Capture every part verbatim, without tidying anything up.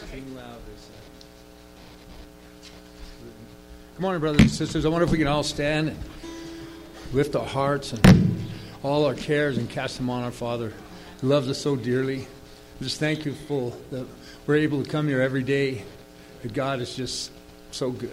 King Loud is, uh, Come on, brothers and sisters. I wonder if we can all stand and lift our hearts and all our cares and cast them on our Father who loves us so dearly. I'm just thankful that we're able to come here every day, that God is just so good.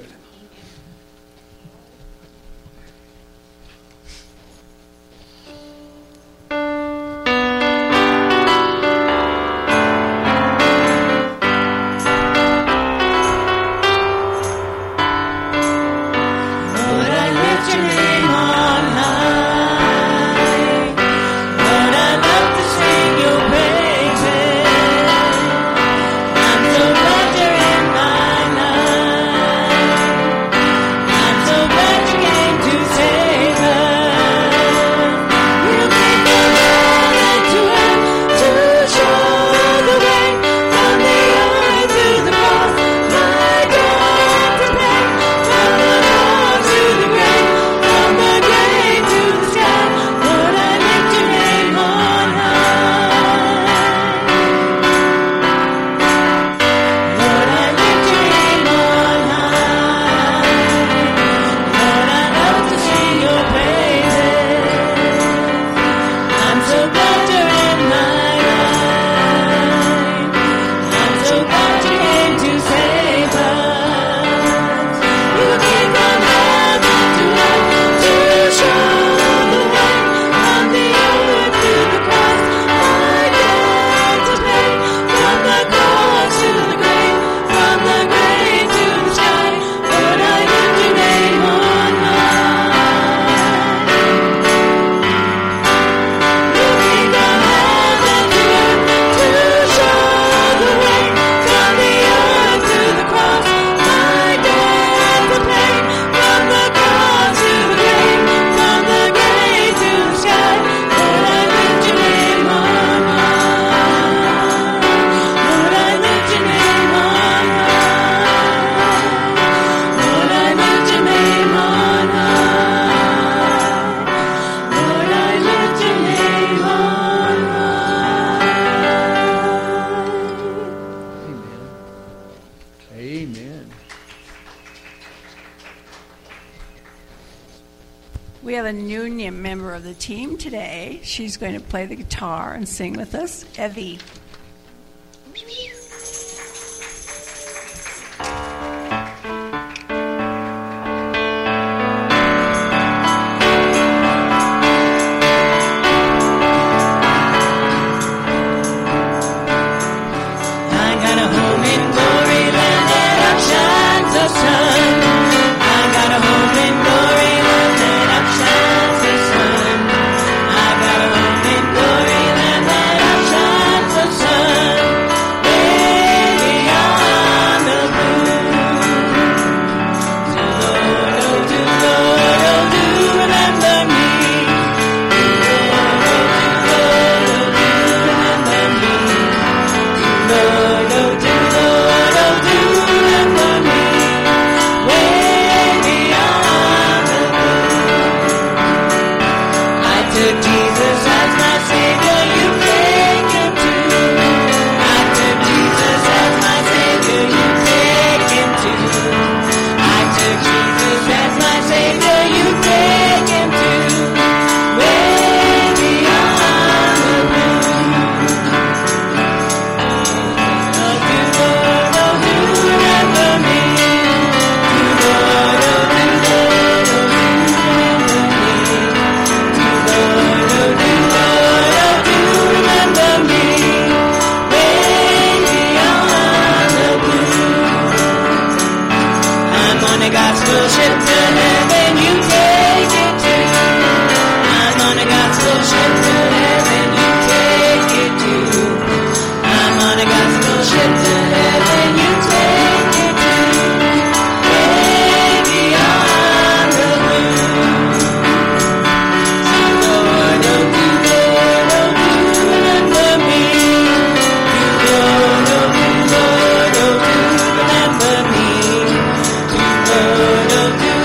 Today, she's going to play the guitar and sing with us, Evie. Do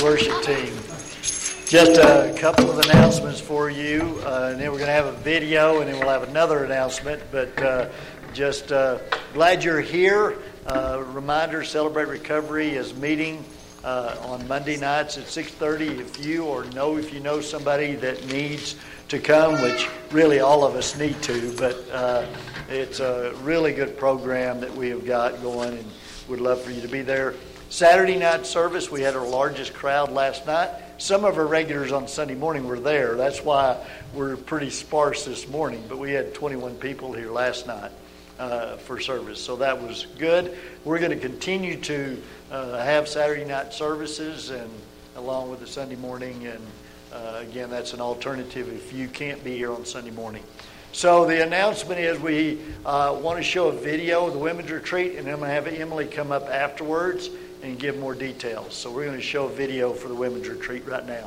worship team. Just a couple of announcements for you, uh, and then we're going to have a video, and then we'll have another announcement. But uh, just uh, glad you're here. Uh, reminder, Celebrate Recovery is meeting uh, on Monday nights at six thirty. If you or know if you know somebody that needs to come, which really all of us need to, but uh, it's a really good program that we have got going, and would love for you to be there. Saturday night service, we had our largest crowd last night. Some of our regulars on Sunday morning were there. That's why we're pretty sparse this morning, but we had twenty-one people here last night uh, for service, so that was good. We're going to continue to uh, have Saturday night services and along with the Sunday morning, and uh, again, that's an alternative if you can't be here on Sunday morning. So the announcement is we uh, want to show a video of the women's retreat, and I'm going to have Emily come up afterwards and give more details. So we're going to show a video for the women's retreat right now.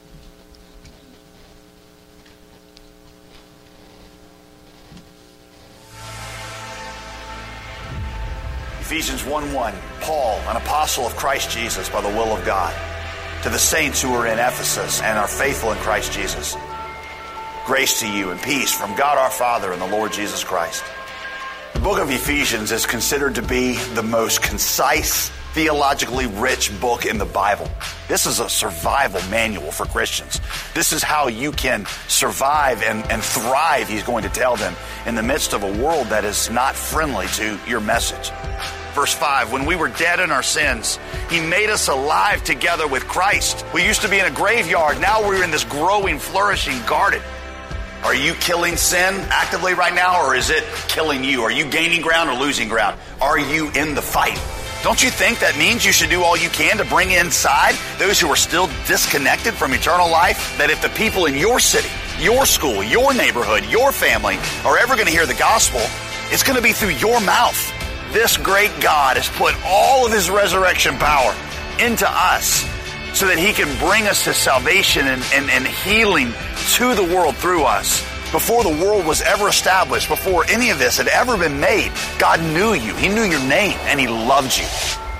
Ephesians one one, Paul, an apostle of Christ Jesus by the will of God, to the saints who are in Ephesus and are faithful in Christ Jesus. Grace to you and peace from God our Father and the Lord Jesus Christ. The book of Ephesians is considered to be the most concise, theologically rich book in the Bible. This is a survival manual for Christians. This is how you can survive and, and thrive, he's going to tell them, in the midst of a world that is not friendly to your message. Verse five, when we were dead in our sins, he made us alive together with Christ. We used to be in a graveyard. Now we're in this growing, flourishing garden. Are you killing sin actively right now, or is it killing you? Are you gaining ground or losing ground? Are you in the fight? Don't you think that means you should do all you can to bring inside those who are still disconnected from eternal life? That if the people in your city, your school, your neighborhood, your family are ever going to hear the gospel, it's going to be through your mouth. This great God has put all of his resurrection power into us so that he can bring us to salvation and, and, and healing to the world through us. Before the world was ever established, before any of this had ever been made, God knew you. He knew your name, and he loved you.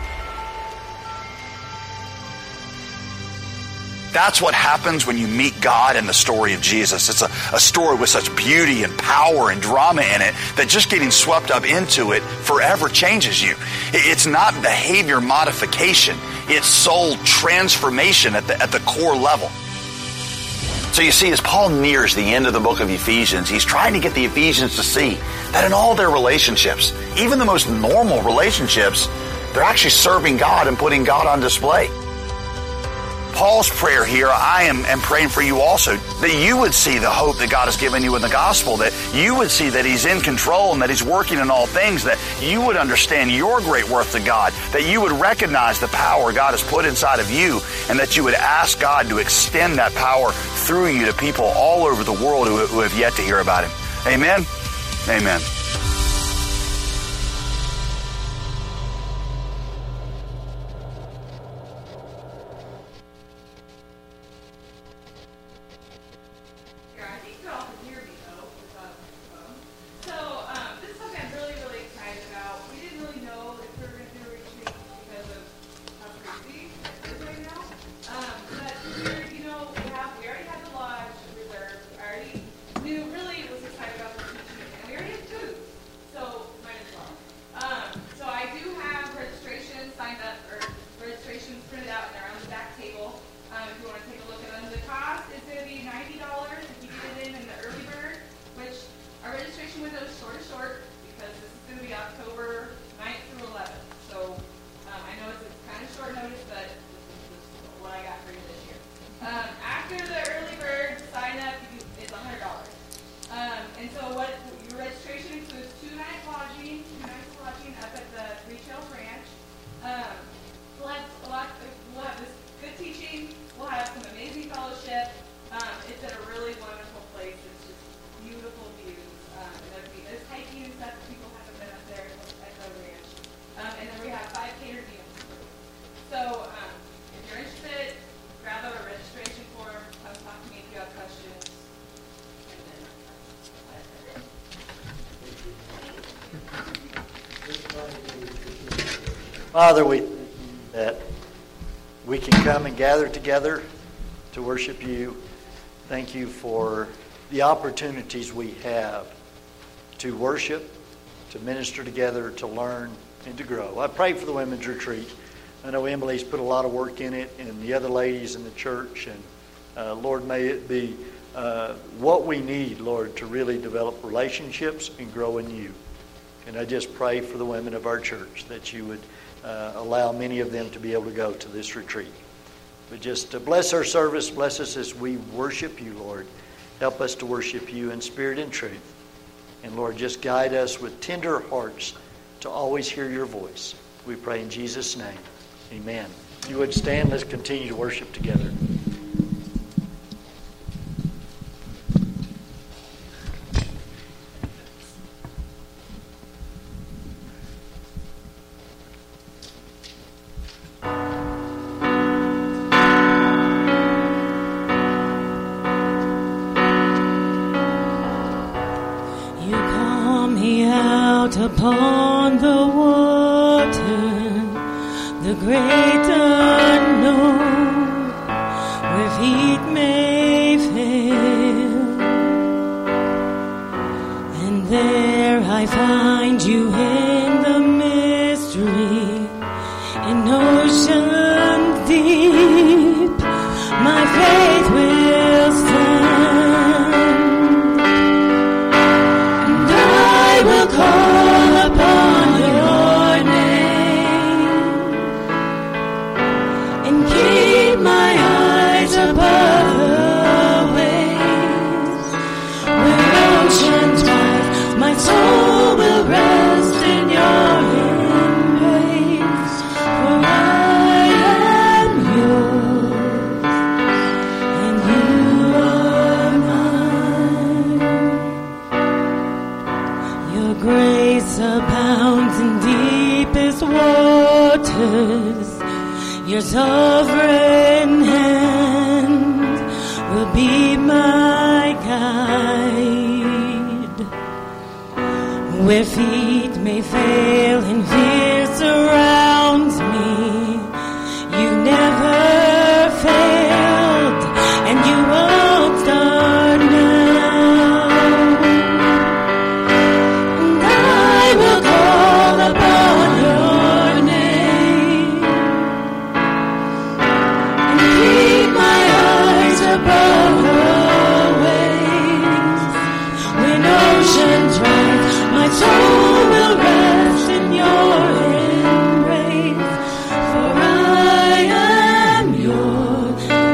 That's what happens when you meet God in the story of Jesus. It's a, a story with such beauty and power and drama in it that just getting swept up into it forever changes you. It's not behavior modification. It's soul transformation at the, at the core level. So you see, as Paul nears the end of the book of Ephesians, he's trying to get the Ephesians to see that in all their relationships, even the most normal relationships, they're actually serving God and putting God on display. Paul's prayer here, I am, am praying for you also, that you would see the hope that God has given you in the gospel, that you would see that he's in control and that he's working in all things, that you would understand your great worth to God, that you would recognize the power God has put inside of you, and that you would ask God to extend that power through you to people all over the world who, who have yet to hear about him. Amen? Amen. Father, we thank you that we can come and gather together to worship you. Thank you for the opportunities we have to worship, to minister together, to learn, and to grow. I pray for the women's retreat. I know Emily's put a lot of work in it, and the other ladies in the church. And uh, Lord, may it be uh, what we need, Lord, to really develop relationships and grow in you. And I just pray for the women of our church that you would uh, allow many of them to be able to go to this retreat. But just uh, bless our service, bless us as we worship you, Lord. Help us to worship you in spirit and truth. And Lord, just guide us with tender hearts to always hear your voice. We pray in Jesus' name. Amen. If you would stand, let's continue to worship together. Upon the water, the great unknown, where feet may fail, and there I find you in the mystery, in ocean deep, my faith will stand, and I will call upon your name and keep my eyes above the waves. When oceans rise, my soul will rest in your embrace. For I am yours, and you are mine. Your grace abounds in deepest waters. Your sovereign hand will be my guide. Where feet may fail and fear surrounds me, you never failed, and you won't start now. And I will call upon your name and keep my eyes above the waves. When oceans rise, my soul will rest in your embrace. For I am yours,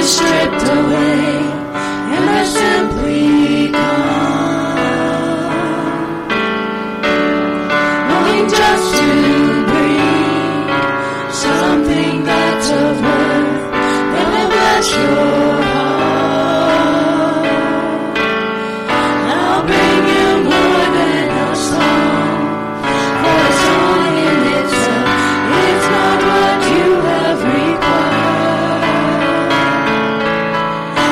stripped away, and I simply come, longing just to bring something that's of worth that will bless your heart. I'll bring you more than a song, for a song in itself is not what you have required.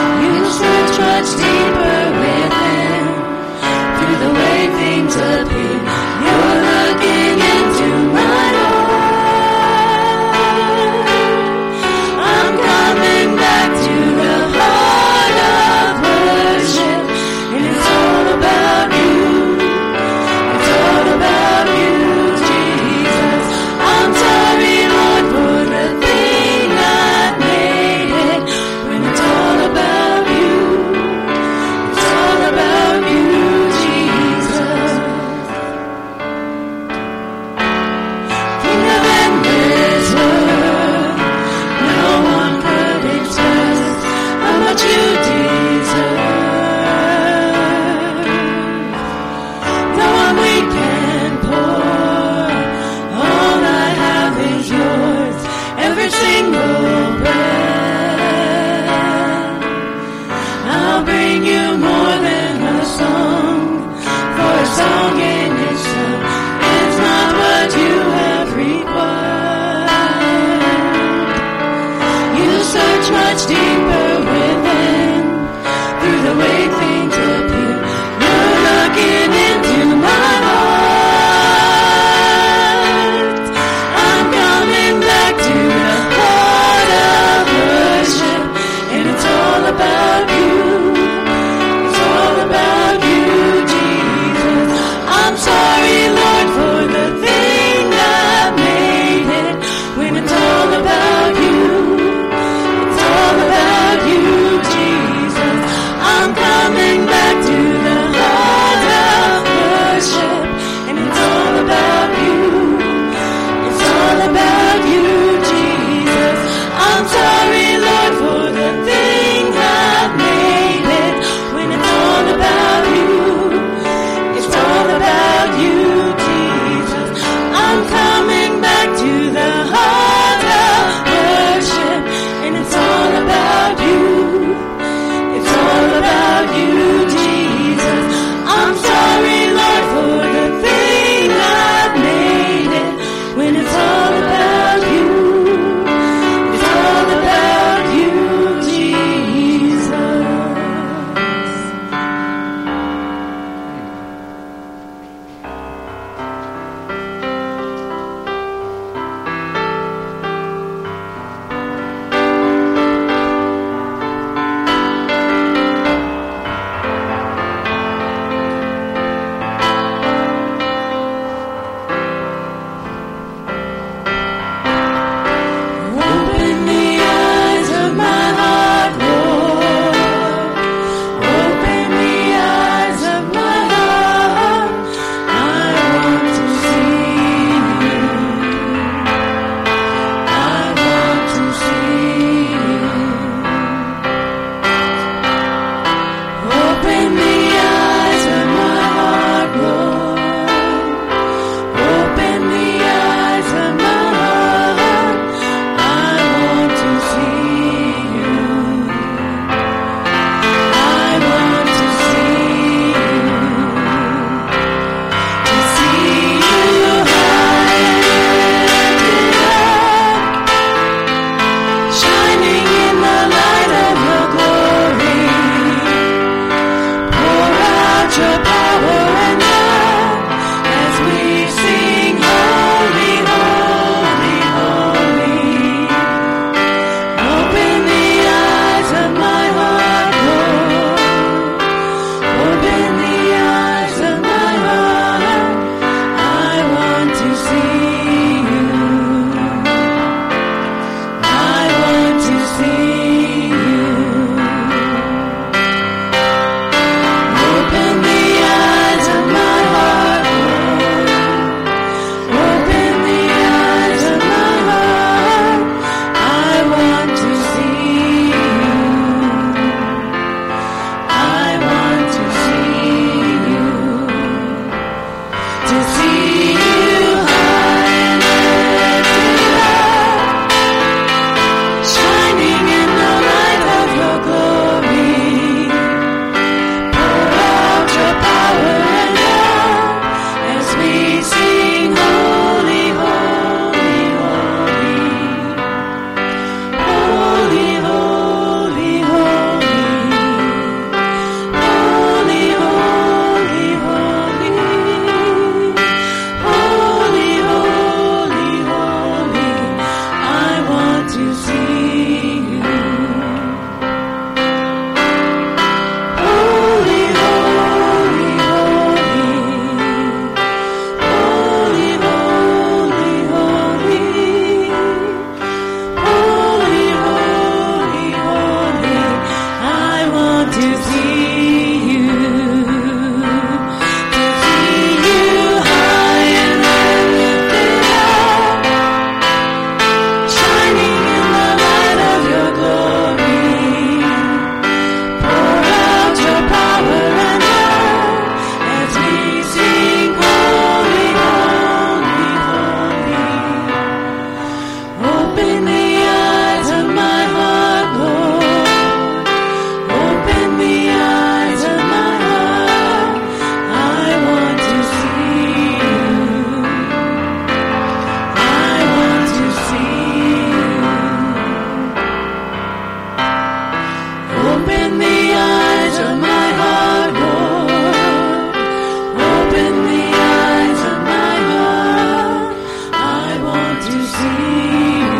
to see you.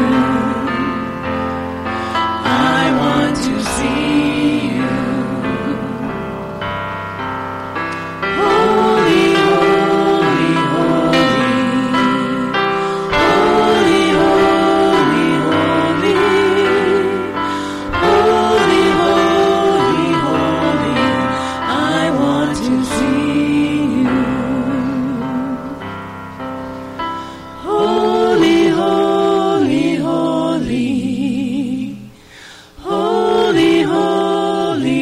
I want to see you. Holy, holy, holy. Holy, holy, holy. Holy, holy, holy. I want to see you. Holy, holy, holy. Holy, holy,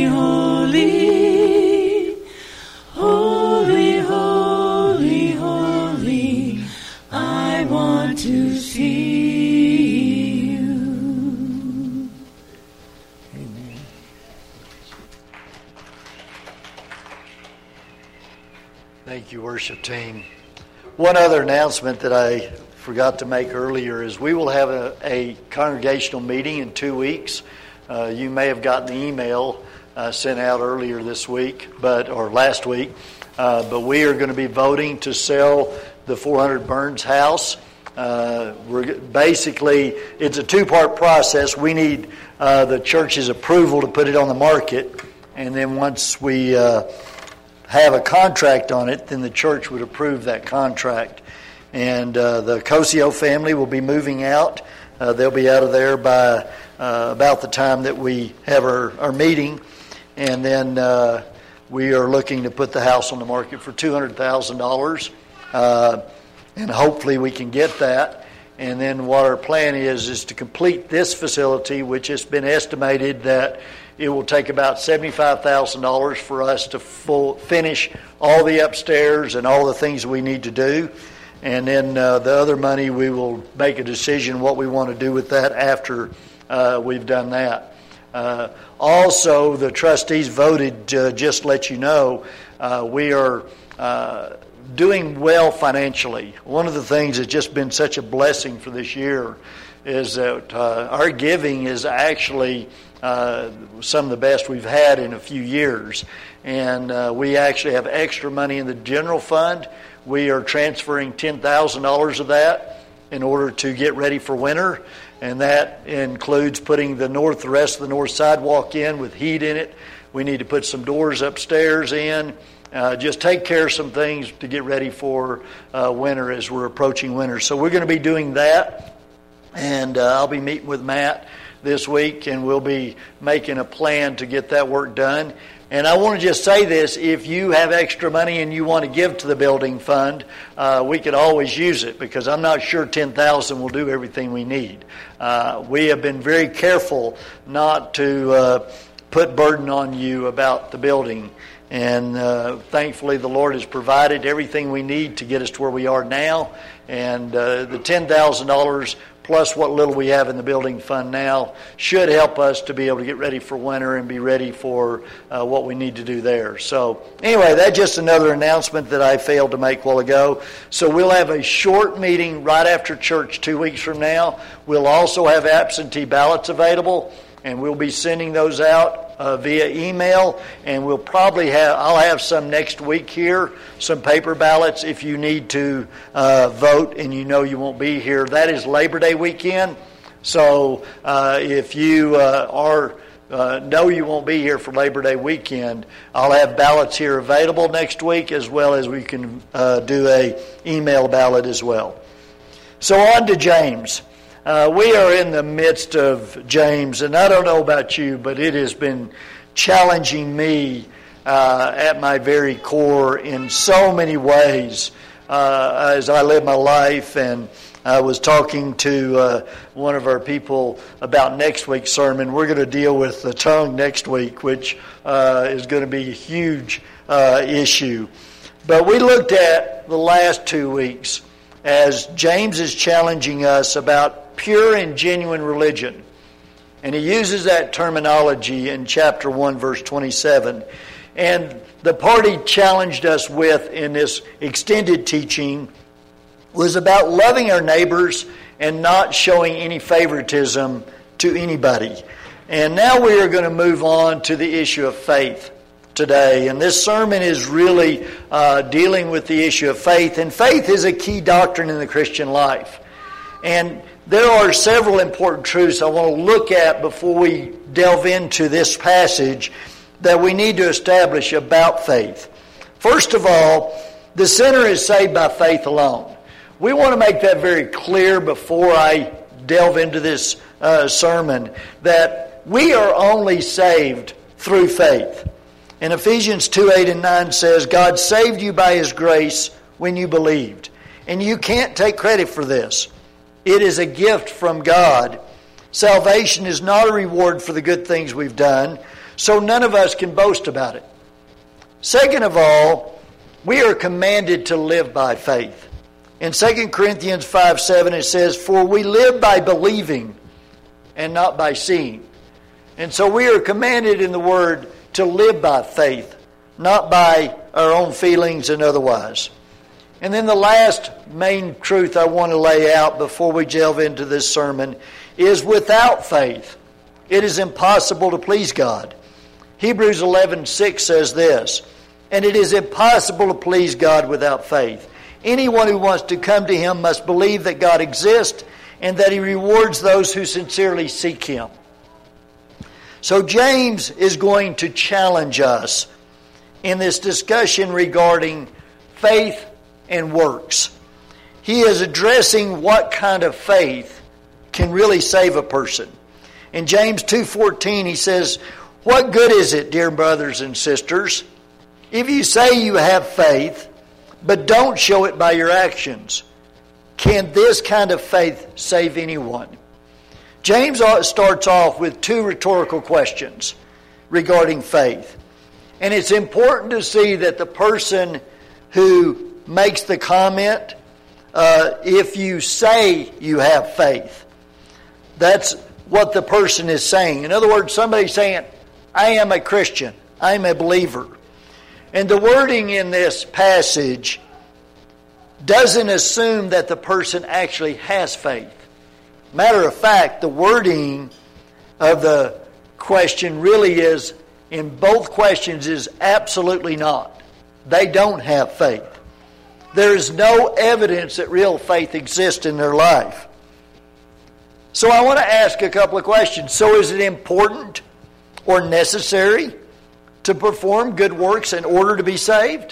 holy. Holy, holy, holy. I want to see you. Thank you, worship team. One other announcement that I forgot to make earlier is we will have a, a congregational meeting in two weeks. Uh, you may have gotten the email uh, sent out earlier this week, but or last week. Uh, but we are going to be voting to sell the four hundred Burns house. Uh, we're basically, it's a two-part process. We need uh, the church's approval to put it on the market, and then once we uh, have a contract on it, then the church would approve that contract. And uh, the Cosio family will be moving out. Uh, they'll be out of there by uh, about the time that we have our, our meeting. And then uh, we are looking to put the house on the market for two hundred thousand dollars. Uh, and hopefully we can get that. And then what our plan is, is to complete this facility, which has been estimated that it will take about seventy-five thousand dollars for us to full, finish all the upstairs and all the things we need to do. And then uh, the other money, we will make a decision what we want to do with that after uh, we've done that. Uh, also, the trustees voted, uh, just to let you know, uh, we are uh, doing well financially. One of the things that's just been such a blessing for this year is that uh, our giving is actually uh, some of the best we've had in a few years. And uh, we actually have extra money in the general fund. We are transferring ten thousand dollars of that in order to get ready for winter. And that includes putting the north, the rest of the north sidewalk in with heat in it. We need to put some doors upstairs in. Uh, just take care of some things to get ready for uh, winter as we're approaching winter. So we're going to be doing that. And uh, I'll be meeting with Matt this week, and we'll be making a plan to get that work done. And I want to just say this, if you have extra money and you want to give to the building fund, uh, we could always use it, because I'm not sure ten thousand dollars will do everything we need. Uh, we have been very careful not to uh, put burden on you about the building. And uh, thankfully the Lord has provided everything we need to get us to where we are now. And uh, the ten thousand dollars plus what little we have in the building fund now should help us to be able to get ready for winter and be ready for uh, what we need to do there. So anyway, that's just another announcement that I failed to make a while ago. So we'll have a short meeting right after church two weeks from now. We'll also have absentee ballots available, and we'll be sending those out Uh, via email, and we'll probably have, I'll have some next week here, some paper ballots if you need to uh, vote and you know you won't be here. That is Labor Day weekend, so uh, if you uh, are uh, know you won't be here for Labor Day weekend, I'll have ballots here available next week, as well as we can uh, do a email ballot as well. So on to James. Uh, we are in the midst of James, and I don't know about you, but it has been challenging me uh, at my very core in so many ways uh, as I live my life. And I was talking to uh, one of our people about next week's sermon. We're going to deal with the tongue next week, which uh, is going to be a huge uh, issue. But we looked at the last two weeks as James is challenging us about pure and genuine religion. And he uses that terminology in chapter one, verse twenty-seven. And the part he challenged us with in this extended teaching was about loving our neighbors and not showing any favoritism to anybody. And now we are going to move on to the issue of faith today. And this sermon is really uh, dealing with the issue of faith. And faith is a key doctrine in the Christian life. And there are several important truths I want to look at before we delve into this passage that we need to establish about faith. First of all, the sinner is saved by faith alone. We want to make that very clear before I delve into this uh, sermon, that we are only saved through faith. And Ephesians two, eight and nine says, God saved you by His grace when you believed. And you can't take credit for this. It is a gift from God. Salvation is not a reward for the good things we've done, so none of us can boast about it. Second of all, we are commanded to live by faith. In Second Corinthians five, seven it says, for we live by believing and not by seeing. And so we are commanded in the Word to live by faith, not by our own feelings and otherwise. And then the last main truth I want to lay out before we delve into this sermon is without faith, it is impossible to please God. Hebrews eleven six says this, and it is impossible to please God without faith. Anyone who wants to come to Him must believe that God exists and that He rewards those who sincerely seek Him. So James is going to challenge us in this discussion regarding faith and works. He is addressing what kind of faith can really save a person. In James two fourteen he says, what good is it, dear brothers and sisters, if you say you have faith, but don't show it by your actions? Can this kind of faith save anyone? James starts off with two rhetorical questions regarding faith. And it's important to see that the person who makes the comment, uh, if you say you have faith, that's what the person is saying. In other words, somebody's saying, I am a Christian, I am a believer. And the wording in this passage doesn't assume that the person actually has faith. Matter of fact, the wording of the question really is, in both questions, is absolutely not. They don't have faith. There is no evidence that real faith exists in their life. So I want to ask a couple of questions. So is it important or necessary to perform good works in order to be saved?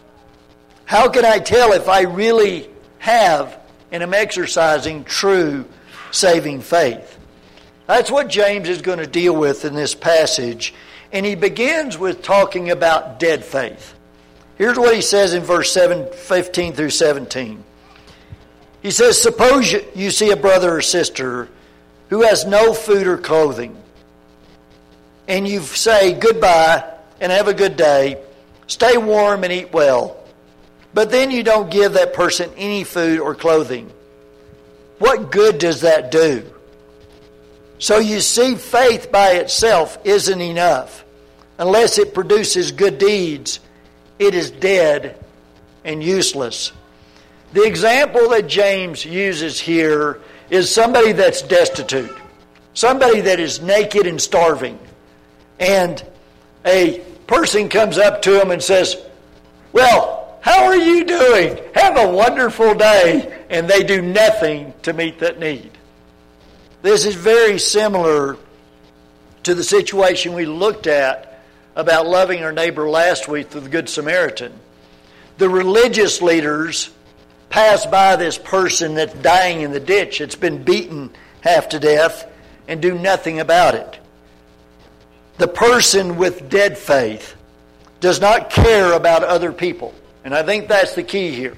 How can I tell if I really have and am exercising true saving faith? That's what James is going to deal with in this passage. And he begins with talking about dead faith. Here's what he says in verse seven, fifteen through seventeen. He says, suppose you see a brother or sister who has no food or clothing, and you say goodbye and have a good day, stay warm and eat well, but then you don't give that person any food or clothing. What good does that do? So you see, faith by itself isn't enough. Unless it produces good deeds, it is dead and useless. The example that James uses here is somebody that's destitute, somebody that is naked and starving, and a person comes up to him and says, well, how are you doing? Have a wonderful day. And they do nothing to meet that need. This is very similar to the situation we looked at about loving our neighbor last week through the Good Samaritan. The religious leaders pass by this person that's dying in the ditch, that's been beaten half to death, and do nothing about it. The person with dead faith does not care about other people. And I think that's the key here.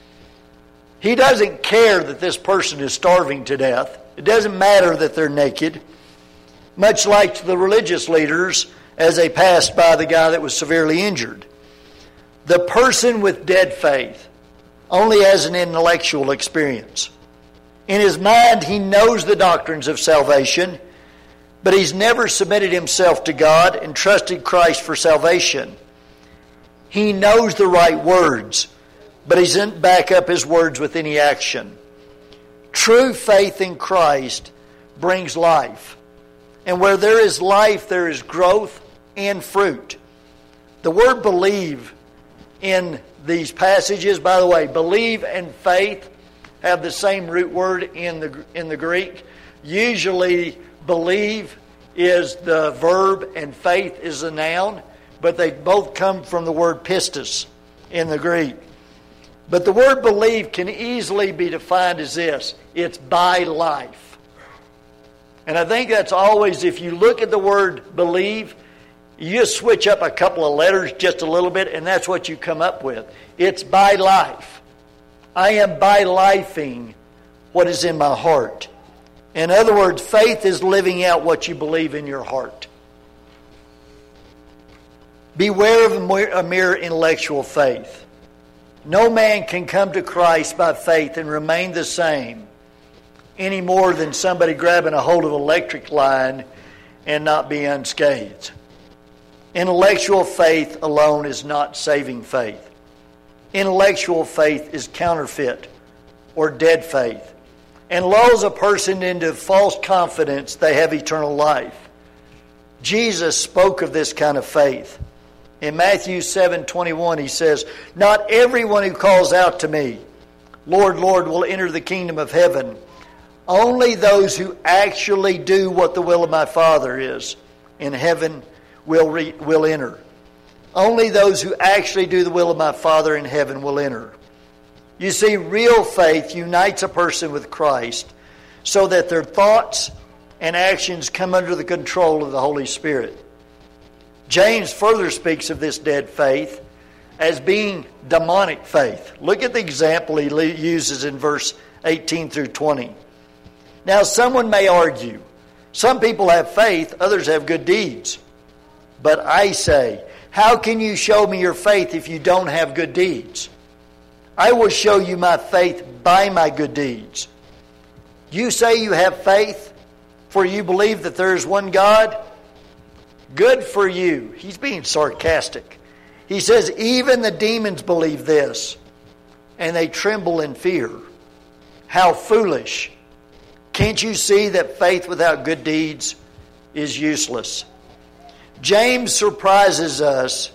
He doesn't care that this person is starving to death. It doesn't matter that they're naked. Much like the religious leaders as they passed by the guy that was severely injured. The person with dead faith only has an intellectual experience. In his mind, he knows the doctrines of salvation, but he's never submitted himself to God and trusted Christ for salvation. He knows the right words, but he doesn't back up his words with any action. True faith in Christ brings life. And where there is life, there is growth and fruit. The word believe in these passages, by the way, believe and faith have the same root word in the in the Greek. Usually, believe is the verb and faith is the noun, but they both come from the word pistis in the Greek. But the word believe can easily be defined as this. It's by life. And I think that's always, if you look at the word believe, you just switch up a couple of letters just a little bit, and that's what you come up with. It's by life. I am by lifing what is in my heart. In other words, faith is living out what you believe in your heart. Beware of a mere intellectual faith. No man can come to Christ by faith and remain the same any more than somebody grabbing a hold of an electric line and not be unscathed. Intellectual faith alone is not saving faith. Intellectual faith is counterfeit or dead faith and lulls a person into false confidence they have eternal life. Jesus spoke of this kind of faith. In Matthew seven twenty-one, he says, "Not everyone who calls out to me, 'Lord, Lord,' will enter the kingdom of heaven. Only those who actually do what the will of my Father is in heaven will re- will enter. Only those who actually do the will of my Father in heaven will enter." You see, real faith unites a person with Christ so that their thoughts and actions come under the control of the Holy Spirit. James further speaks of this dead faith as being demonic faith. Look at the example he uses in verse eighteen through twenty. Now, someone may argue, some people have faith, others have good deeds. But I say, how can you show me your faith if you don't have good deeds? I will show you my faith by my good deeds. You say you have faith, for you believe that there is one God? Good for you. He's being sarcastic. He says, even the demons believe this, and they tremble in fear. How foolish. Can't you see that faith without good deeds is useless? James surprises us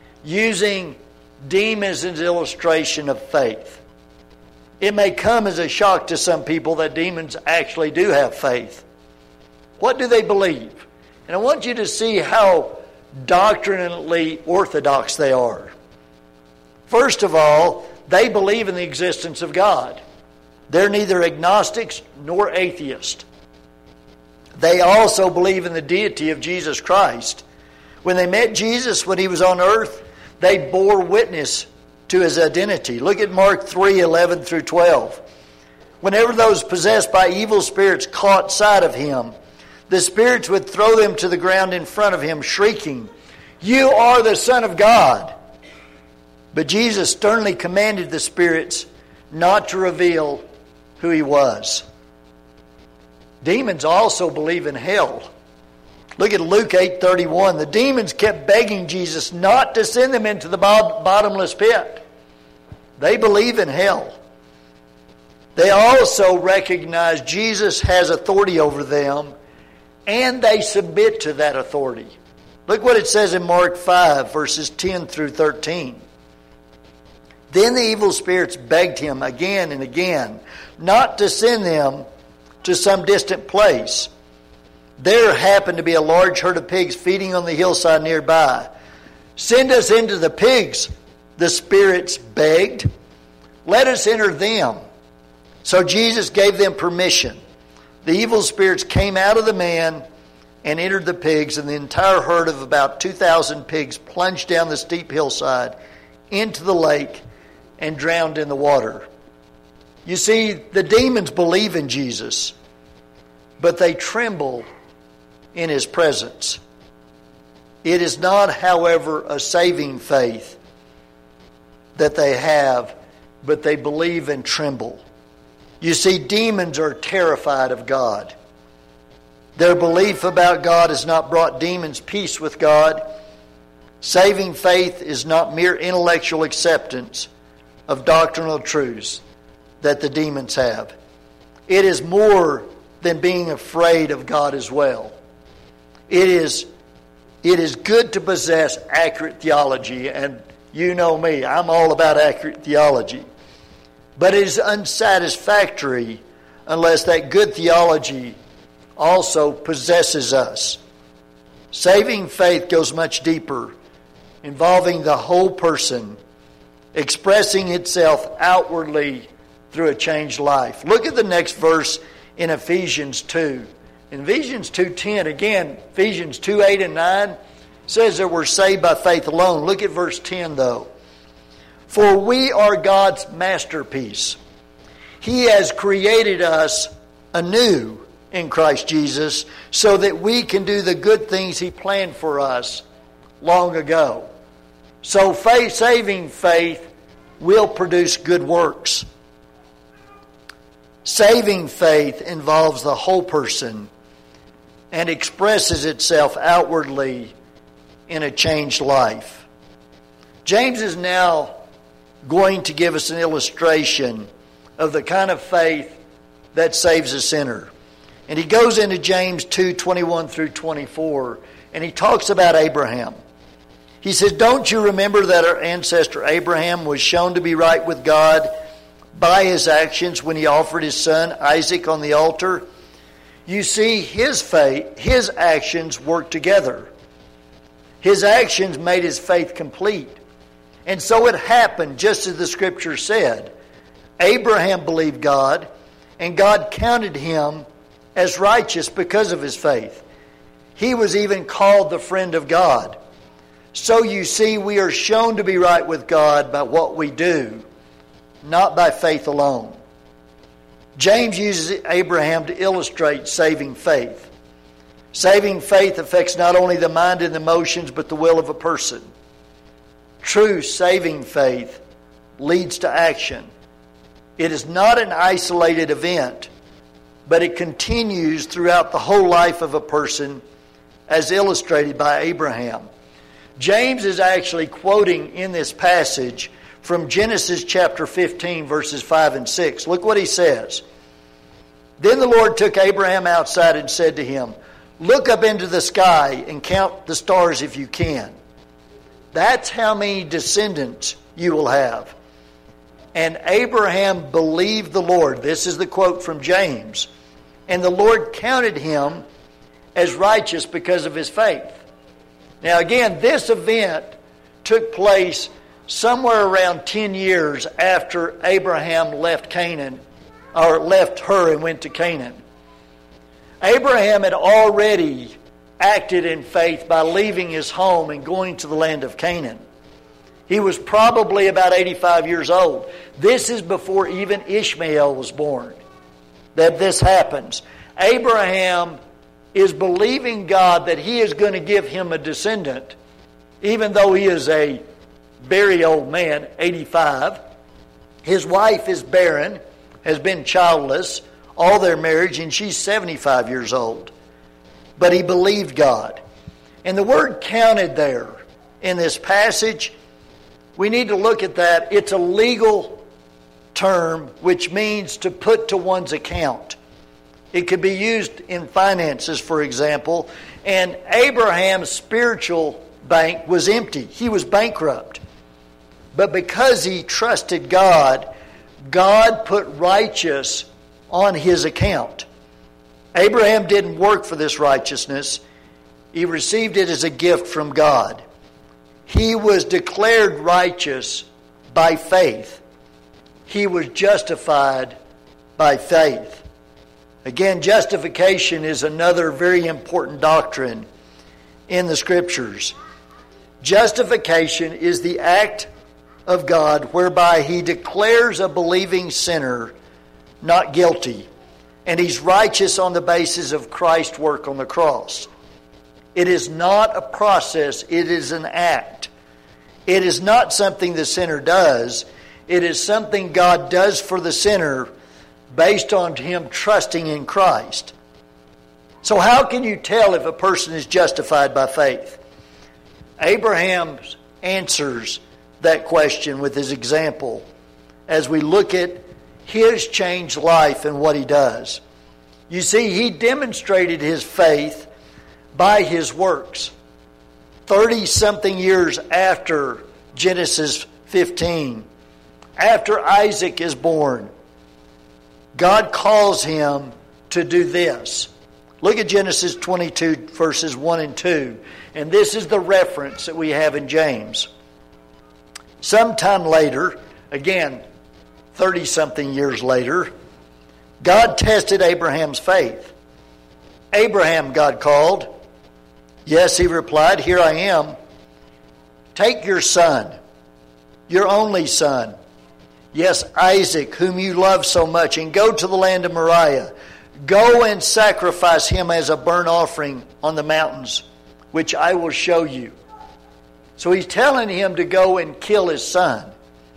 using demons as an illustration of faith. It may come as a shock to some people that demons actually do have faith. What do they believe? And I want you to see how doctrinally orthodox they are. First of all, they believe in the existence of God. They're neither agnostics nor atheists. They also believe in the deity of Jesus Christ. When they met Jesus when he was on earth, they bore witness to his identity. Look at Mark three, eleven through twelve. Whenever those possessed by evil spirits caught sight of him, the spirits would throw them to the ground in front of him, shrieking, "You are the Son of God." But Jesus sternly commanded the spirits not to reveal who he was. Demons also believe in hell. Look at Luke eight thirty-one. The demons kept begging Jesus not to send them into the bottomless pit. They believe in hell. They also recognize Jesus has authority over them, and they submit to that authority. Look what it says in Mark five, verses ten through thirteen. Then the evil spirits begged him again and again not to send them to some distant place. There happened to be a large herd of pigs feeding on the hillside nearby. "Send us into the pigs," the spirits begged. "Let us enter them." So Jesus gave them permission. The evil spirits came out of the man and entered the pigs, and the entire herd of about two thousand pigs plunged down the steep hillside into the lake and drowned in the water. You see, the demons believe in Jesus, but they tremble in his presence. It is not, however, a saving faith that they have, but they believe and tremble. You see, demons are terrified of God. Their belief about God has not brought demons peace with God. Saving faith is not mere intellectual acceptance of doctrinal truths that the demons have. It is more than being afraid of God as well. It is, it is good to possess accurate theology, and you know me, I'm all about accurate theology. But it is unsatisfactory unless that good theology also possesses us. Saving faith goes much deeper, involving the whole person, expressing itself outwardly through a changed life. Look at the next verse in Ephesians two. In Ephesians two ten, again, Ephesians two eight and nine says that we're saved by faith alone. Look at verse ten though. For we are God's masterpiece. He has created us anew in Christ Jesus so that we can do the good things He planned for us long ago. So faith, saving faith will produce good works. Saving faith involves the whole person and expresses itself outwardly in a changed life. James is now going to give us an illustration of the kind of faith that saves a sinner. And he goes into James two twenty-one through twenty-four, and he talks about Abraham. He says, don't you remember that our ancestor Abraham was shown to be right with God by his actions when he offered his son Isaac on the altar? You see, his faith, his actions worked together. His actions made his faith complete. And so it happened just as the Scripture said. Abraham believed God, and God counted him as righteous because of his faith. He was even called the friend of God. So you see, we are shown to be right with God by what we do, not by faith alone. James uses Abraham to illustrate saving faith. Saving faith affects not only the mind and the emotions, but the will of a person. True saving faith leads to action. It is not an isolated event, but it continues throughout the whole life of a person, as illustrated by Abraham. James is actually quoting in this passage from Genesis chapter fifteen, verses five and six. Look what he says. Then the Lord took Abraham outside and said to him, look up into the sky and count the stars if you can. That's how many descendants you will have. And Abraham believed the Lord. This is the quote from James. And the Lord counted him as righteous because of his faith. Now again, this event took place somewhere around ten years after Abraham left Canaan, or left Ur and went to Canaan. Abraham had already acted in faith by leaving his home and going to the land of Canaan. He was probably about eighty-five years old. This is before even Ishmael was born that this happens. Abraham is believing God that He is going to give him a descendant, even though he is a very old man, eighty-five. His wife is barren, has been childless all their marriage, and she's seventy-five years old. But he believed God. And the word counted there in this passage, we need to look at that. It's a legal term which means to put to one's account. It could be used in finances, for example. And Abraham's spiritual bank was empty. He was bankrupt. But because he trusted God, God put righteous on his account. Abraham didn't work for this righteousness. He received it as a gift from God. He was declared righteous by faith. He was justified by faith. Again, justification is another very important doctrine in the Scriptures. Justification is the act of God whereby He declares a believing sinner not guilty, and he's righteous on the basis of Christ's work on the cross. It is not a process, it is an act. It is not something the sinner does. It is something God does for the sinner based on him trusting in Christ. So how can you tell if a person is justified by faith? Abraham answers that question with his example as we look at his changed life and what he does. You see, he demonstrated his faith by his works. Thirty-something years after Genesis fifteen, after Isaac is born, God calls him to do this. Look at Genesis twenty-two, verses one and two. And this is the reference that we have in James. Sometime later, again, thirty-something years later, God tested Abraham's faith. Abraham, God called. Yes, he replied, here I am. Take your son, your only son, yes, Isaac, whom you love so much, and go to the land of Moriah. Go and sacrifice him as a burnt offering on the mountains, which I will show you. So he's telling him to go and kill his son.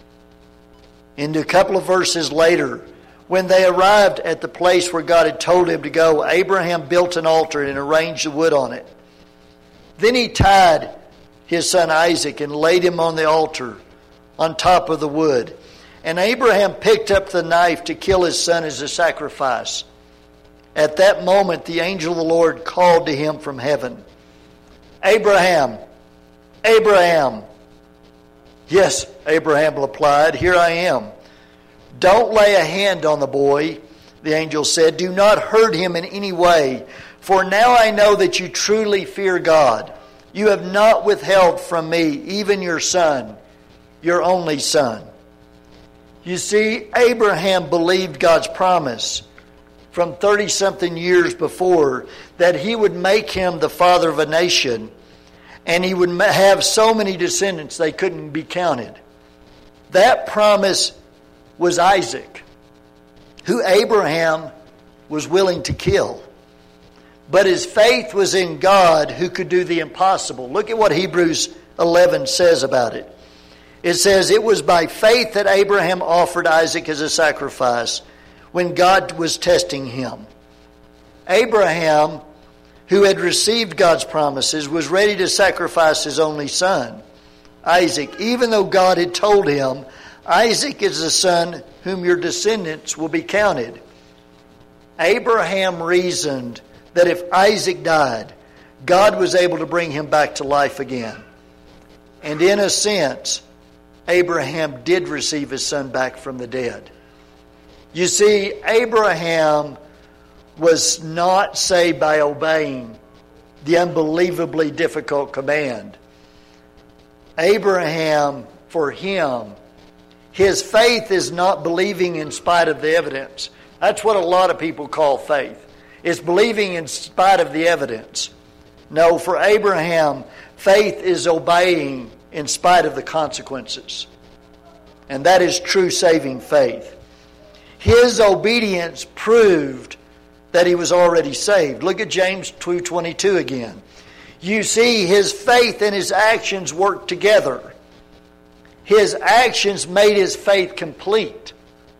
And a couple of verses later, when they arrived at the place where God had told him to go, Abraham built an altar and arranged the wood on it. Then he tied his son Isaac and laid him on the altar on top of the wood. And Abraham picked up the knife to kill his son as a sacrifice. At that moment, the angel of the Lord called to him from heaven, Abraham, Abraham. Yes, Abraham replied, here I am. Don't lay a hand on the boy, the angel said. Do not hurt him in any way, for now I know that you truly fear God. You have not withheld from me even your son, your only son. You see, Abraham believed God's promise from thirty-something years before that he would make him the father of a nation, and he would have so many descendants they couldn't be counted. That promise was Isaac, who Abraham was willing to kill. But his faith was in God, who could do the impossible. Look at what Hebrews eleven says about it. It says, it was by faith that Abraham offered Isaac as a sacrifice when God was testing him. Abraham, who had received God's promises, was ready to sacrifice his only son, Isaac, even though God had told him, Isaac is the son whom your descendants will be counted. Abraham reasoned that if Isaac died, God was able to bring him back to life again. And in a sense, Abraham did receive his son back from the dead. You see, Abraham was not saved by obeying the unbelievably difficult command. Abraham, for him, his faith is not believing in spite of the evidence. That's what a lot of people call faith. It's believing in spite of the evidence. No, for Abraham, faith is obeying in spite of the consequences. And that is true saving faith. His obedience proved that he was already saved. Look at James two twenty-two again. You see, his faith and his actions worked together. His actions made his faith complete.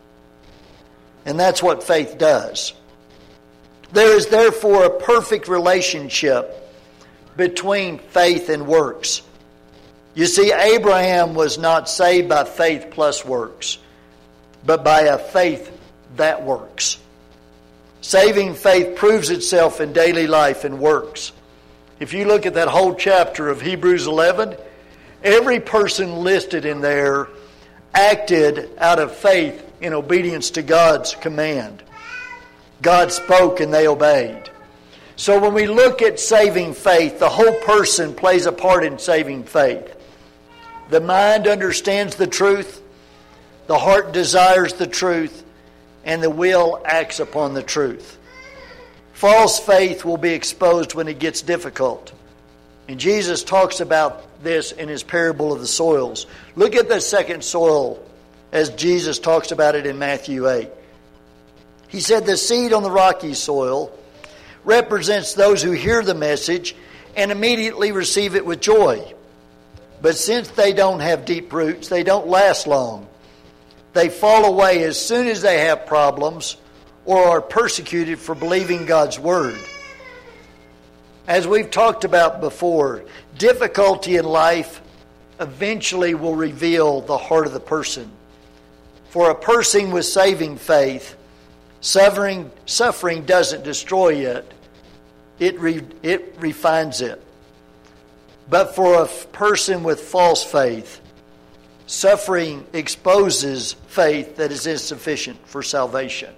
And that's what faith does. There is therefore a perfect relationship between faith and works. You see, Abraham was not saved by faith plus works, but by a faith that works. Saving faith proves itself in daily life and works. If you look at that whole chapter of Hebrews eleven, every person listed in there acted out of faith in obedience to God's command. God spoke and they obeyed. So when we look at saving faith, the whole person plays a part in saving faith. The mind understands the truth, the heart desires the truth, and the will acts upon the truth. False faith will be exposed when it gets difficult. And Jesus talks about this in his parable of the soils. Look at the second soil as Jesus talks about it in Matthew eight. He said the seed on the rocky soil represents those who hear the message and immediately receive it with joy. But since they don't have deep roots, they don't last long. They fall away as soon as they have problems or are persecuted for believing God's word. As we've talked about before, difficulty in life eventually will reveal the heart of the person. For a person with saving faith, suffering, suffering doesn't destroy it, it, re, it refines it. But for a person with false faith, suffering exposes faith that is insufficient for salvation.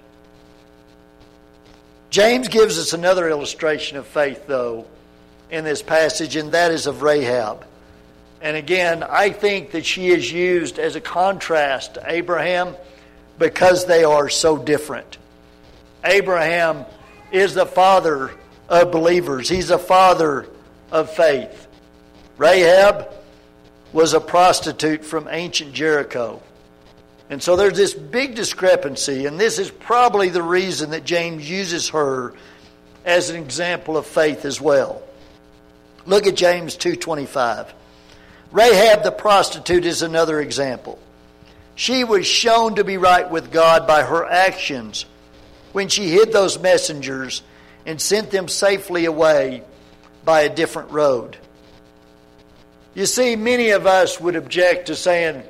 James gives us another illustration of faith, though, in this passage, and that is of Rahab. And again, I think that she is used as a contrast to Abraham because they are so different. Abraham is the father of believers. He's the father of faith. Rahab was a prostitute from ancient Jericho. And so there's this big discrepancy, and this is probably the reason that James uses her as an example of faith as well. Look at James two twenty-five. Rahab the prostitute is another example. She was shown to be right with God by her actions when she hid those messengers and sent them safely away by a different road. You see, many of us would object to saying,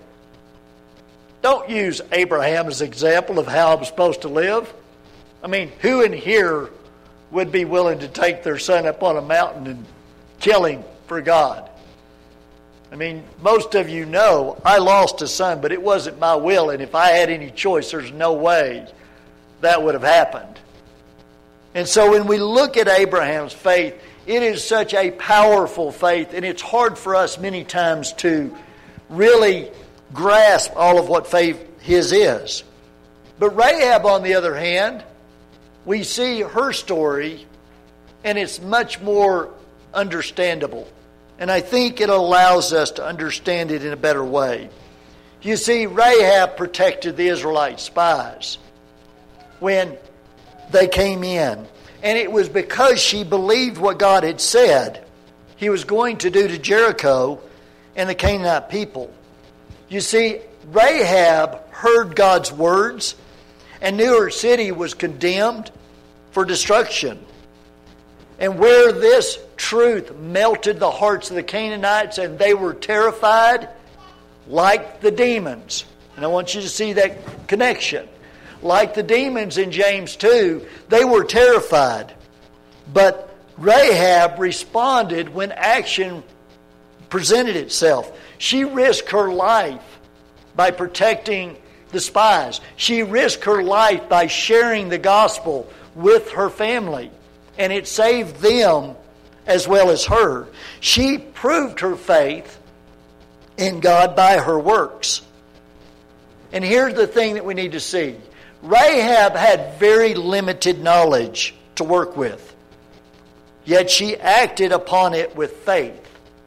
don't use Abraham as an example of how I'm supposed to live. I mean, who in here would be willing to take their son up on a mountain and kill him for God? I mean, most of you know I lost a son, but it wasn't my will, and if I had any choice, there's no way that would have happened. And so when we look at Abraham's faith, it is such a powerful faith, and it's hard for us many times to really grasp all of what faith his is. But Rahab, on the other hand, we see her story, and it's much more understandable. And I think it allows us to understand it in a better way. You see, Rahab protected the Israelite spies when they came in. And it was because she believed what God had said He was going to do to Jericho and the Canaanite people. You see, Rahab heard God's words and knew her city was condemned for destruction. And where this truth melted the hearts of the Canaanites and they were terrified, like the demons. And I want you to see that connection. Like the demons in James two, they were terrified. But Rahab responded when action presented itself. She risked her life by protecting the spies. She risked her life by sharing the gospel with her family. And it saved them as well as her. She proved her faith in God by her works. And here's the thing that we need to see. Rahab had very limited knowledge to work with. Yet she acted upon it with faith.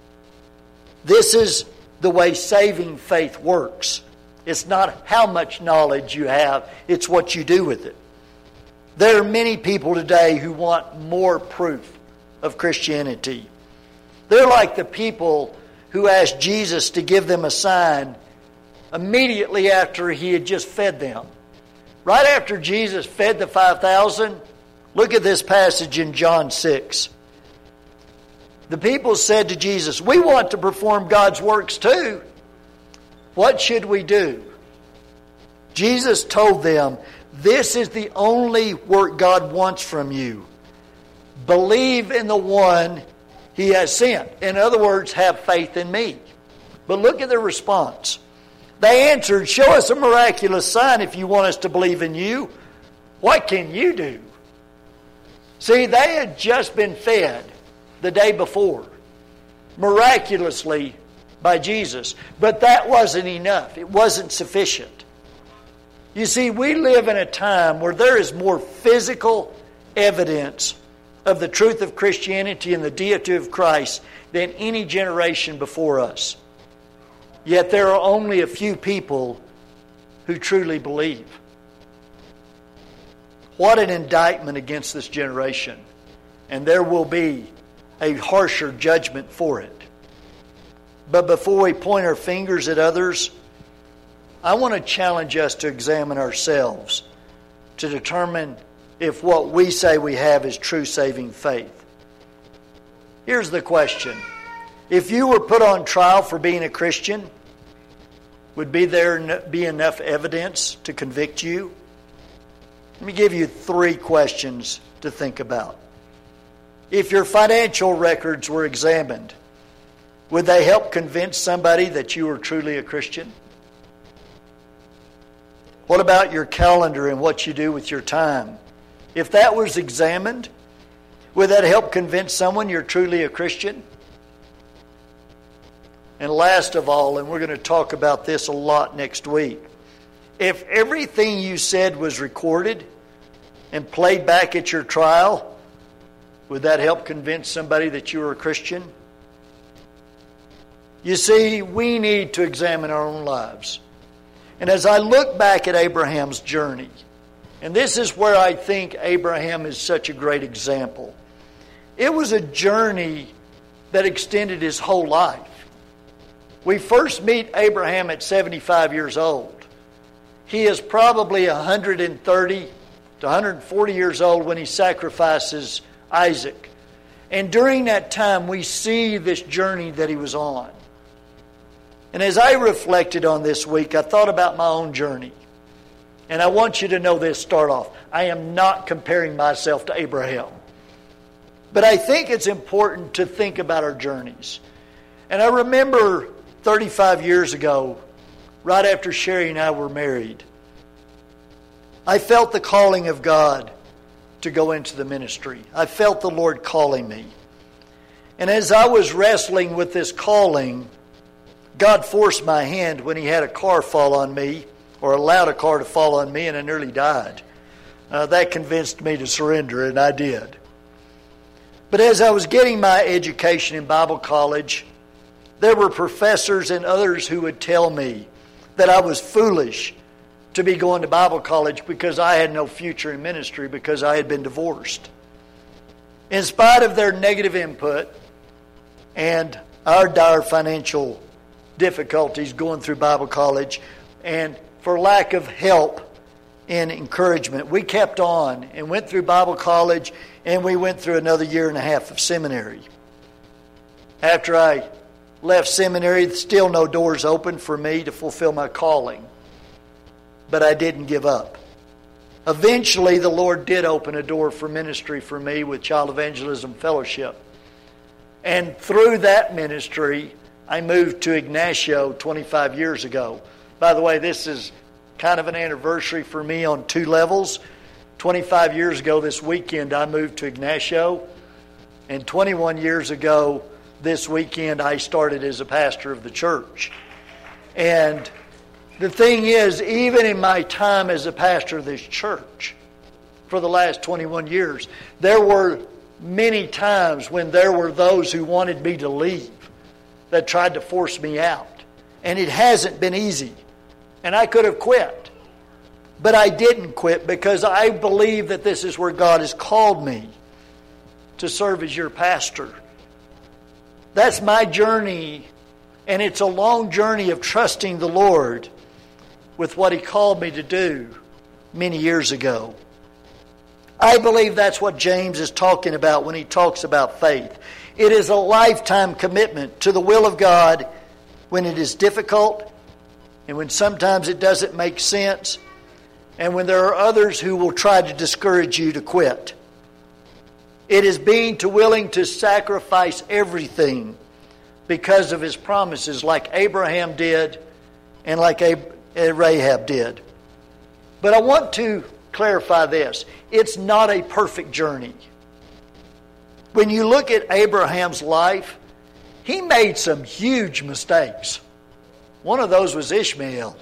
This is the way saving faith works. It's not how much knowledge you have, it's what you do with it. There are many people today who want more proof of Christianity. They're like the people who asked Jesus to give them a sign immediately after He had just fed them. Right after Jesus fed the five thousand, look at this passage in John six. The people said to Jesus, "We want to perform God's works too. What should we do?" Jesus told them, "This is the only work God wants from you. Believe in the one He has sent." In other words, have faith in me. But look at their response. They answered, "Show us a miraculous sign if you want us to believe in you. What can you do?" See, they had just been fed the day before, miraculously by Jesus. But that wasn't enough. It wasn't sufficient. You see, we live in a time where there is more physical evidence of the truth of Christianity and the deity of Christ than any generation before us. Yet there are only a few people who truly believe. What an indictment against this generation. And there will be a harsher judgment for it. But before we point our fingers at others, I want to challenge us to examine ourselves to determine if what we say we have is true saving faith. Here's the question. If you were put on trial for being a Christian, would be there be enough evidence to convict you? Let me give you three questions to think about. If your financial records were examined, would they help convince somebody that you were truly a Christian? What about your calendar and what you do with your time? If that was examined, would that help convince someone you're truly a Christian? And last of all, and we're going to talk about this a lot next week, if everything you said was recorded and played back at your trial, would that help convince somebody that you were a Christian? You see, we need to examine our own lives. And as I look back at Abraham's journey, and this is where I think Abraham is such a great example. It was a journey that extended his whole life. We first meet Abraham at seventy-five years old. He is probably one hundred thirty to one hundred forty years old when he sacrifices Isaac. And during that time, we see this journey that he was on. And as I reflected on this week, I thought about my own journey. And I want you to know this, start off. I am not comparing myself to Abraham. But I think it's important to think about our journeys. And I remember thirty-five years ago, right after Sherry and I were married, I felt the calling of God to go into the ministry. I felt the Lord calling me. And as I was wrestling with this calling, God forced my hand when He had a car fall on me, or allowed a car to fall on me, and I nearly died. Uh, that convinced me to surrender, and I did. But as I was getting my education in Bible college, there were professors and others who would tell me that I was foolish to be going to Bible college because I had no future in ministry because I had been divorced. In spite of their negative input and our dire financial difficulties going through Bible college, and for lack of help and encouragement, we kept on and went through Bible college, and we went through another year and a half of seminary. After I left seminary, still no doors open for me to fulfill my calling. But I didn't give up. Eventually, the Lord did open a door for ministry for me with Child Evangelism Fellowship. And through that ministry, I moved to Ignacio twenty-five years ago. By the way, this is kind of an anniversary for me on two levels. twenty-five years ago this weekend, I moved to Ignacio. And twenty-one years ago this weekend, I started as a pastor of the church. And the thing is, even in my time as a pastor of this church, for the last twenty-one years, there were many times when there were those who wanted me to leave, that tried to force me out. And it hasn't been easy. And I could have quit. But I didn't quit because I believe that this is where God has called me to serve as your pastor. That's my journey, and it's a long journey of trusting the Lord with what He called me to do many years ago. I believe that's what James is talking about when he talks about faith. It is a lifetime commitment to the will of God when it is difficult and when sometimes it doesn't make sense and when there are others who will try to discourage you to quit. It is being too willing to sacrifice everything because of His promises, like Abraham did and like Rahab did. But I want to clarify this. It's not a perfect journey. When you look at Abraham's life, he made some huge mistakes. One of those was Ishmael.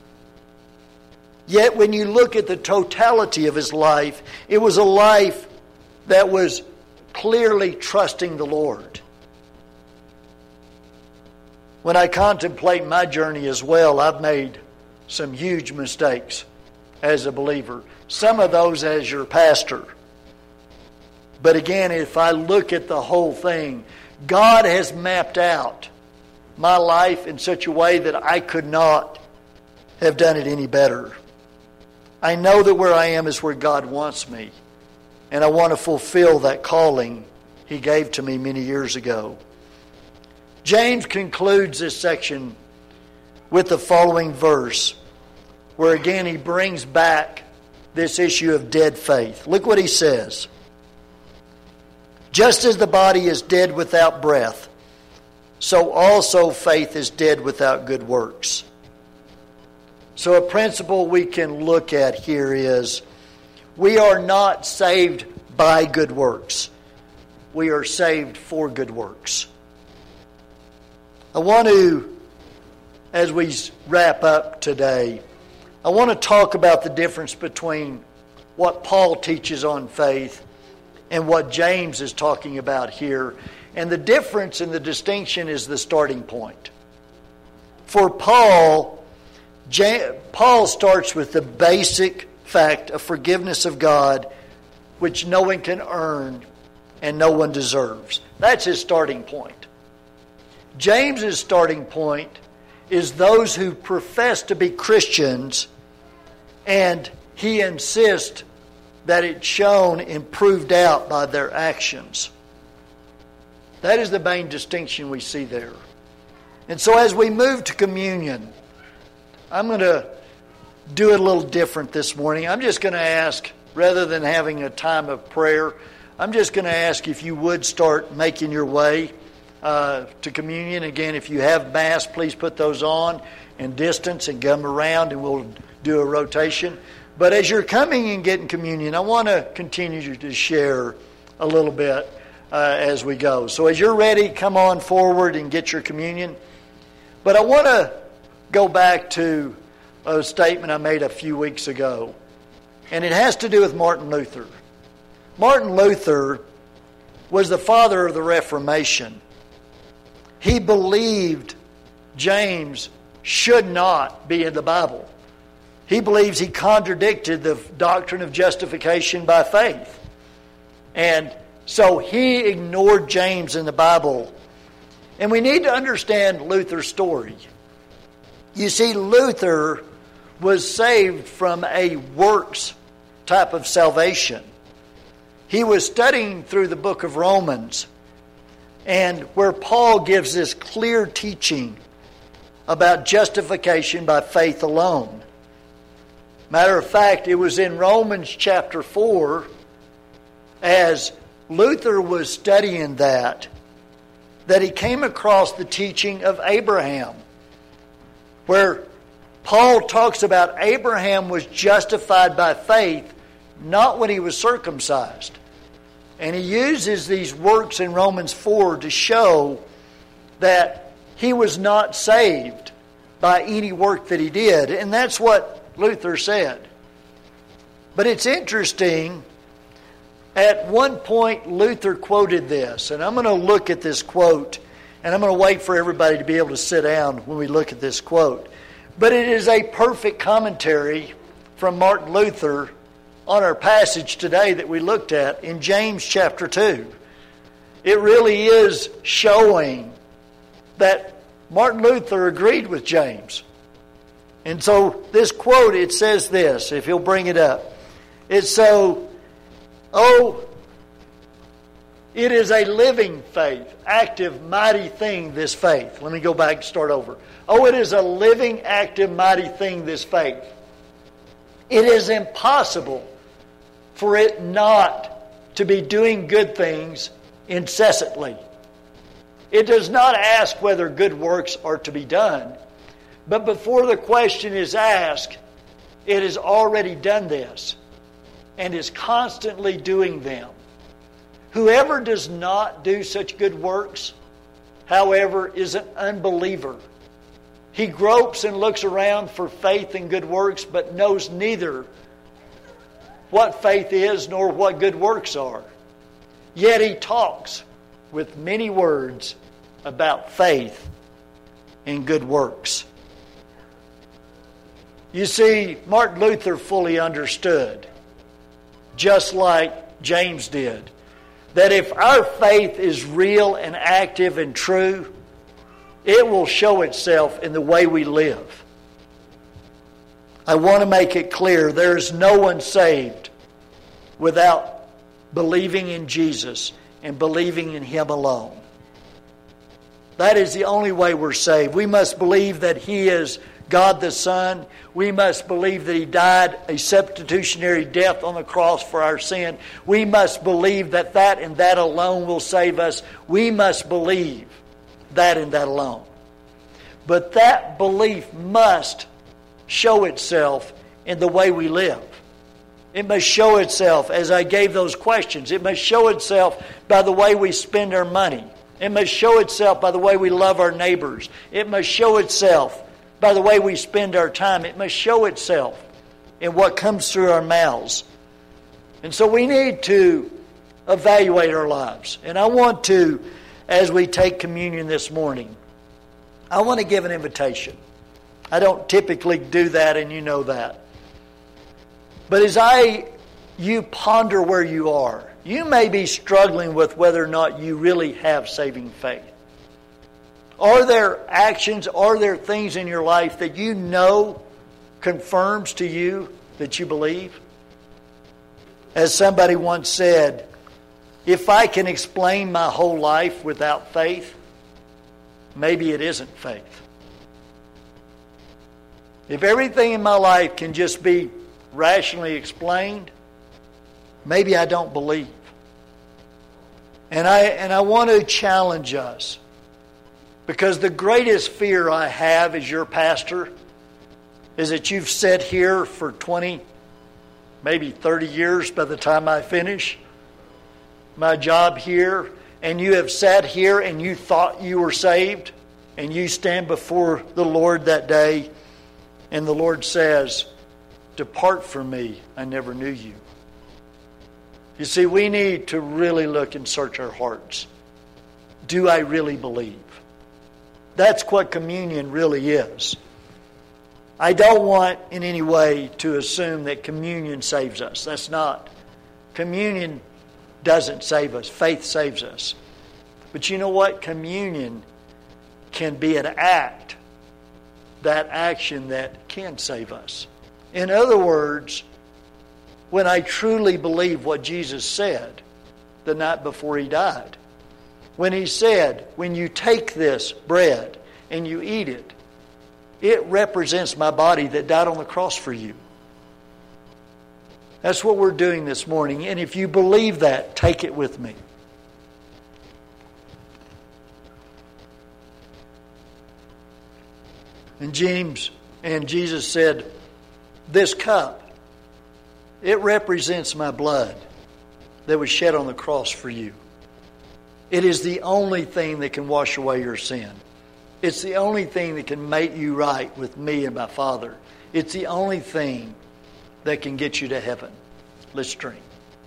Yet when you look at the totality of his life, it was a life that was clearly trusting the Lord. When I contemplate my journey as well, I've made some huge mistakes as a believer. Some of those as your pastor. But again, if I look at the whole thing, God has mapped out my life in such a way that I could not have done it any better. I know that where I am is where God wants me. And I want to fulfill that calling He gave to me many years ago. James concludes this section with the following verse, where again he brings back this issue of dead faith. Look what he says. Just as the body is dead without breath, so also faith is dead without good works. So a principle we can look at here is we are not saved by good works. We are saved for good works. I want to, as we wrap up today, I want to talk about the difference between what Paul teaches on faith and what James is talking about here. And the difference and the distinction is the starting point. For Paul, James, Paul starts with the basic fact of forgiveness of God, which no one can earn and no one deserves. That's his starting point. James's starting point is those who profess to be Christians, and he insists that it's shown and proved out by their actions. That is the main distinction we see there. And so as we move to communion, I'm going to do it a little different this morning. I'm just going to ask, rather than having a time of prayer, I'm just going to ask if you would start making your way uh, to communion. Again, if you have masks, please put those on and distance and come around, and we'll do a rotation. But as you're coming and getting communion, I want to continue to share a little bit uh, as we go. So as you're ready, come on forward and get your communion. But I want to go back to a statement I made a few weeks ago, and it has to do with Martin Luther. Martin Luther was the father of the Reformation. He believed James should not be in the Bible. He believes he contradicted the doctrine of justification by faith. And so he ignored James in the Bible. And we need to understand Luther's story. You see, Luther was saved from a works type of salvation. He was studying through the book of Romans, and where Paul gives this clear teaching about justification by faith alone. Matter of fact, it was in Romans chapter four, as Luther was studying that, that he came across the teaching of Abraham, where Paul talks about Abraham was justified by faith, not when he was circumcised. And he uses these works in Romans four to show that he was not saved by any work that he did. And that's what Luther said. But it's interesting, at one point Luther quoted this, and I'm going to look at this quote, and I'm going to wait for everybody to be able to sit down when we look at this quote. But it is a perfect commentary from Martin Luther on our passage today that we looked at in James chapter two. It really is showing that Martin Luther agreed with James. And so this quote, it says this, if you'll bring it up. It's so, oh, it is a living faith, active, mighty thing, this faith. Let me go back and start over. Oh, it is a living, active, mighty thing, this faith. It is impossible for it not to be doing good things incessantly. It does not ask whether good works are to be done, but before the question is asked, it has already done this and is constantly doing them. Whoever does not do such good works, however, is an unbeliever. He gropes and looks around for faith and good works, but knows neither what faith is nor what good works are. Yet he talks with many words about faith and good works. You see, Martin Luther fully understood, just like James did, that if our faith is real and active and true, it will show itself in the way we live. I want to make it clear, there is no one saved without believing in Jesus and believing in Him alone. That is the only way we're saved. We must believe that He is God the Son. We must believe that He died a substitutionary death on the cross for our sin. We must believe that that and that alone will save us. We must believe that and that alone. But that belief must show itself in the way we live. It must show itself as I gave those questions. It must show itself by the way we spend our money. It must show itself by the way we love our neighbors. It must show itself by the way we spend our time. It must show itself in what comes through our mouths. And so we need to evaluate our lives. And I want to, as we take communion this morning, I want to give an invitation. I don't typically do that, and you know that. But as I, you ponder where you are, you may be struggling with whether or not you really have saving faith. Are there actions, are there things in your life that you know confirms to you that you believe? As somebody once said, if I can explain my whole life without faith, maybe it isn't faith. If everything in my life can just be rationally explained, maybe I don't believe. And I and I want to challenge us, because the greatest fear I have as your pastor is that you've sat here for twenty, maybe thirty years by the time I finish my job here, and you have sat here and you thought you were saved, and you stand before the Lord that day, and the Lord says, "Depart from me, I never knew you." You see, we need to really look and search our hearts. Do I really believe? That's what communion really is. I don't want in any way to assume that communion saves us. That's not. Communion doesn't save us. Faith saves us. But you know what? Communion can be an act, that action that can save us. In other words, when I truly believe what Jesus said the night before He died, when He said, when you take this bread and you eat it, it represents my body that died on the cross for you. That's what we're doing this morning. And if you believe that, take it with me. And James and Jesus said, this cup, it represents my blood that was shed on the cross for you. It is the only thing that can wash away your sin. It's the only thing that can make you right with me and my Father. It's the only thing that can get you to heaven. Let's drink.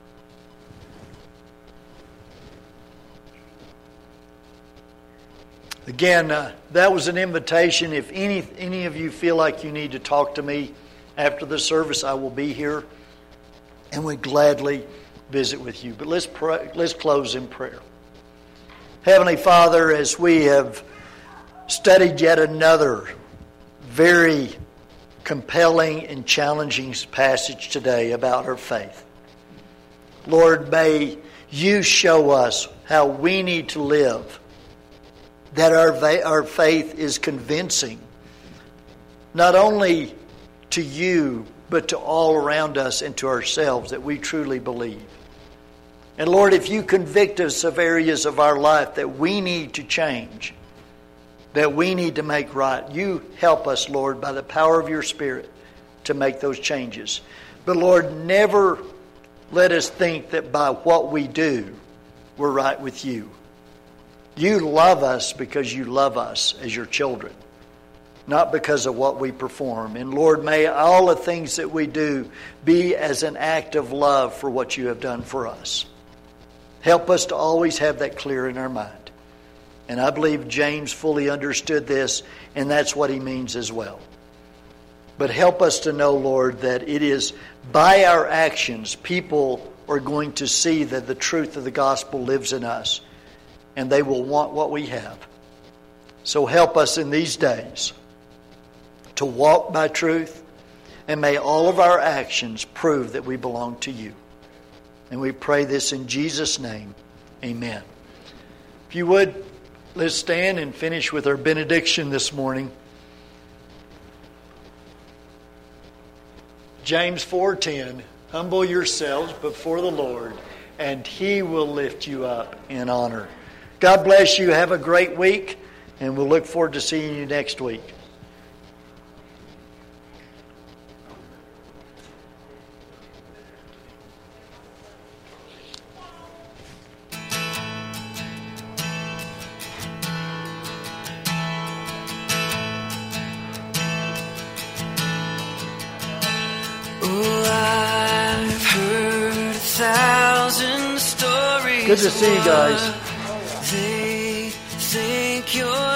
Again, uh, that was an invitation. If any any of you feel like you need to talk to me after the service, I will be here and would gladly visit with you. But let's pray, let's close in prayer. Heavenly Father, as we have studied yet another very compelling and challenging passage today about our faith, Lord, may you show us how we need to live, that our, our faith is convincing, not only to you, but to all around us and to ourselves, that we truly believe. And Lord, if you convict us of areas of our life that we need to change, that we need to make right, you help us, Lord, by the power of your Spirit to make those changes. But Lord, never let us think that by what we do, we're right with you. You love us because you love us as your children, not because of what we perform. And Lord, may all the things that we do be as an act of love for what you have done for us. Help us to always have that clear in our mind. And I believe James fully understood this, and that's what he means as well. But help us to know, Lord, that it is by our actions people are going to see that the truth of the gospel lives in us, and they will want what we have. So help us in these days to walk by truth, and may all of our actions prove that we belong to you. And we pray this in Jesus' name. Amen. If you would, let's stand and finish with our benediction this morning. James four ten, humble yourselves before the Lord, and He will lift you up in honor. God bless you. Have a great week, and we'll look forward to seeing you next week. thousand stories. Good to see you guys. They think you're